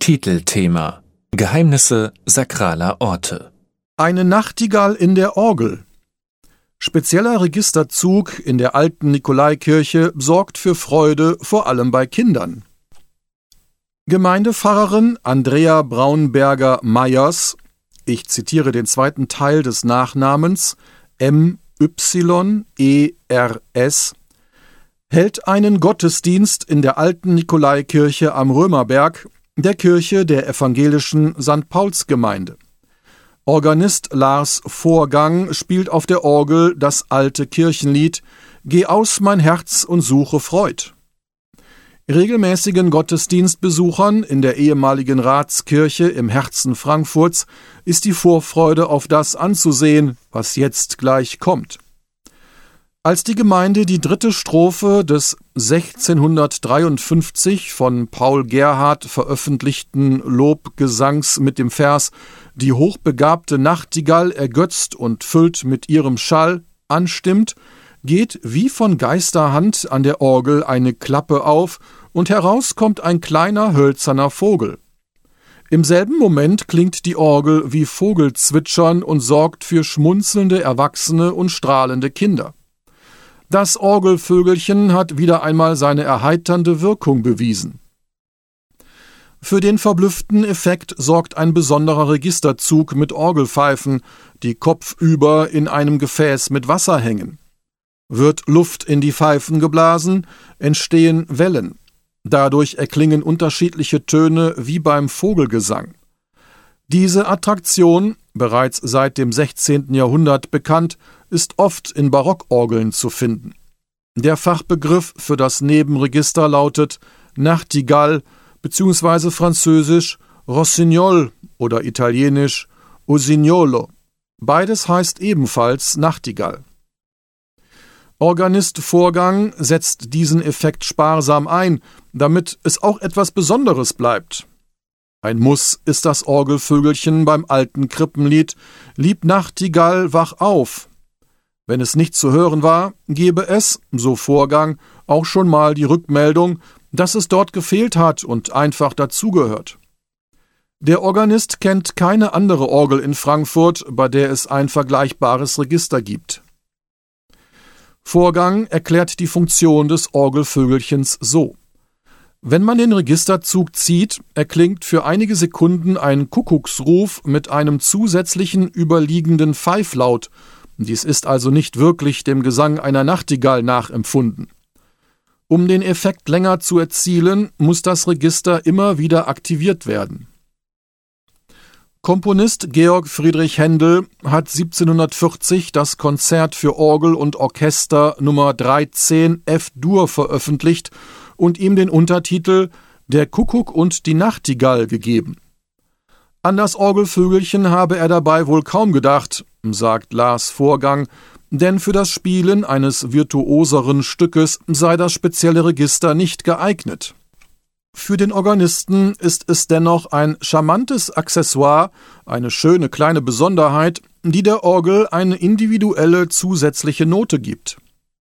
Titelthema: Geheimnisse sakraler Orte. Eine Nachtigall in der Orgel. Spezieller Registerzug in der alten Nikolaikirche sorgt für Freude, vor allem bei Kindern. Gemeindepfarrerin Andrea Braunberger-Meyers, ich zitiere den zweiten Teil des Nachnamens, M-Y-E-R-S, hält einen Gottesdienst in der alten Nikolaikirche am Römerberg, der Kirche der evangelischen St. Paulsgemeinde. Organist Lars Vorgang spielt auf der Orgel das alte Kirchenlied »Geh aus, mein Herz, und suche Freud«. Regelmäßigen Gottesdienstbesuchern in der ehemaligen Ratskirche im Herzen Frankfurts ist die Vorfreude auf das anzusehen, was jetzt gleich kommt. Als die Gemeinde die dritte Strophe des 1653 von Paul Gerhardt veröffentlichten Lobgesangs mit dem Vers »Die hochbegabte Nachtigall ergötzt und füllt mit ihrem Schall« anstimmt, geht wie von Geisterhand an der Orgel eine Klappe auf und heraus kommt ein kleiner hölzerner Vogel. Im selben Moment klingt die Orgel wie Vogelzwitschern und sorgt für schmunzelnde Erwachsene und strahlende Kinder. Das Orgelvögelchen hat wieder einmal seine erheiternde Wirkung bewiesen. Für den verblüfften Effekt sorgt ein besonderer Registerzug mit Orgelpfeifen, die kopfüber in einem Gefäß mit Wasser hängen. Wird Luft in die Pfeifen geblasen, entstehen Wellen. Dadurch erklingen unterschiedliche Töne wie beim Vogelgesang. Diese Attraktion, bereits seit dem 16. Jahrhundert bekannt, ist oft in Barockorgeln zu finden. Der Fachbegriff für das Nebenregister lautet Nachtigall bzw. französisch Rossignol oder italienisch Usignolo. Beides heißt ebenfalls Nachtigall. Organist Vorgang setzt diesen Effekt sparsam ein, damit es auch etwas Besonderes bleibt. Ein Muss ist das Orgelvögelchen beim alten Krippenlied »Lieb Nachtigall, wach auf«. Wenn es nicht zu hören war, gebe es, so Vorgang, auch schon mal die Rückmeldung, dass es dort gefehlt hat und einfach dazugehört. Der Organist kennt keine andere Orgel in Frankfurt, bei der es ein vergleichbares Register gibt. Vorgang erklärt die Funktion des Orgelvögelchens so: Wenn man den Registerzug zieht, erklingt für einige Sekunden ein Kuckucksruf mit einem zusätzlichen überliegenden Pfeiflaut. Dies ist also nicht wirklich dem Gesang einer Nachtigall nachempfunden. Um den Effekt länger zu erzielen, muss das Register immer wieder aktiviert werden. Komponist Georg Friedrich Händel hat 1740 das Konzert für Orgel und Orchester Nummer 13 F-Dur veröffentlicht und ihm den Untertitel »Der Kuckuck und die Nachtigall« gegeben. An das Orgelvögelchen habe er dabei wohl kaum gedacht, sagt Lars Vorgang, denn für das Spielen eines virtuoseren Stückes sei das spezielle Register nicht geeignet. Für den Organisten ist es dennoch ein charmantes Accessoire, eine schöne kleine Besonderheit, die der Orgel eine individuelle zusätzliche Note gibt.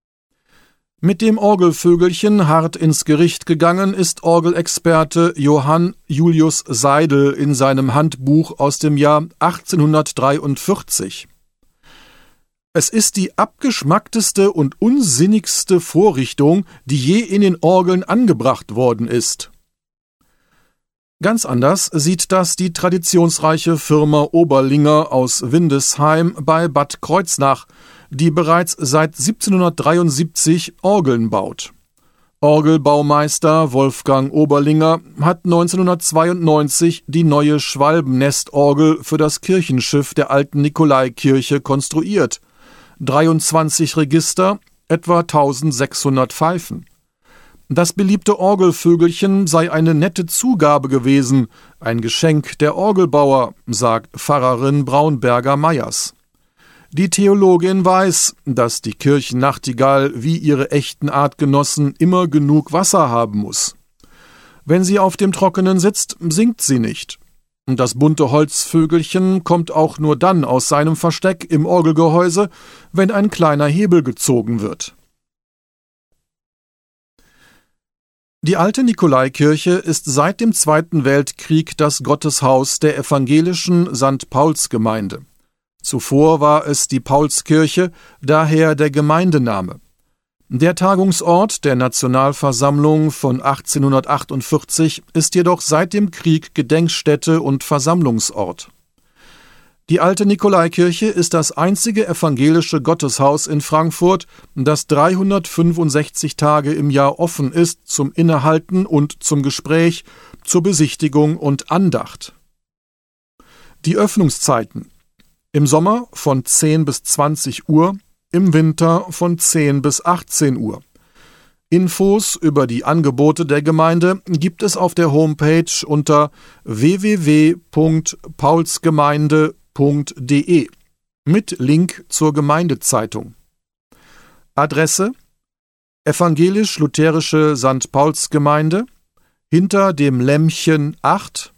Mit dem Orgelvögelchen hart ins Gericht gegangen ist Orgelexperte Johann Julius Seidel in seinem Handbuch aus dem Jahr 1843. Es ist die abgeschmackteste und unsinnigste Vorrichtung, die je in den Orgeln angebracht worden ist. Ganz anders sieht das die traditionsreiche Firma Oberlinger aus Windesheim bei Bad Kreuznach, die bereits seit 1773 Orgeln baut. Orgelbaumeister Wolfgang Oberlinger hat 1992 die neue Schwalbennestorgel für das Kirchenschiff der alten Nikolaikirche konstruiert. 23 Register, etwa 1600 Pfeifen. Das beliebte Orgelvögelchen sei eine nette Zugabe gewesen, ein Geschenk der Orgelbauer, sagt Pfarrerin Braunberger-Meyers. Die Theologin weiß, dass die Kirchennachtigall wie ihre echten Artgenossen immer genug Wasser haben muss. Wenn sie auf dem Trockenen sitzt, singt sie nicht. Das bunte Holzvögelchen kommt auch nur dann aus seinem Versteck im Orgelgehäuse, wenn ein kleiner Hebel gezogen wird. Die alte Nikolaikirche ist seit dem Zweiten Weltkrieg das Gotteshaus der evangelischen St. Paulsgemeinde. Zuvor war es die Paulskirche, daher der Gemeindename. Der Tagungsort der Nationalversammlung von 1848 ist jedoch seit dem Krieg Gedenkstätte und Versammlungsort. Die alte Nikolaikirche ist das einzige evangelische Gotteshaus in Frankfurt, das 365 Tage im Jahr offen ist zum Innehalten und zum Gespräch, zur Besichtigung und Andacht. Die Öffnungszeiten: im Sommer von 10 bis 20 Uhr, im Winter von 10 bis 18 Uhr. Infos über die Angebote der Gemeinde gibt es auf der Homepage unter www.paulsgemeinde.de mit Link zur Gemeindezeitung. Adresse: Evangelisch-Lutherische St. Paulsgemeinde, hinter dem Lämmchen 8,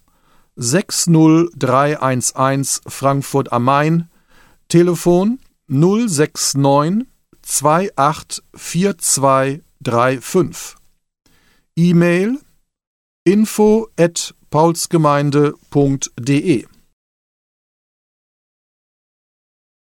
60311 Frankfurt am Main, Telefon 069 284235. E-Mail info@paulsgemeinde.de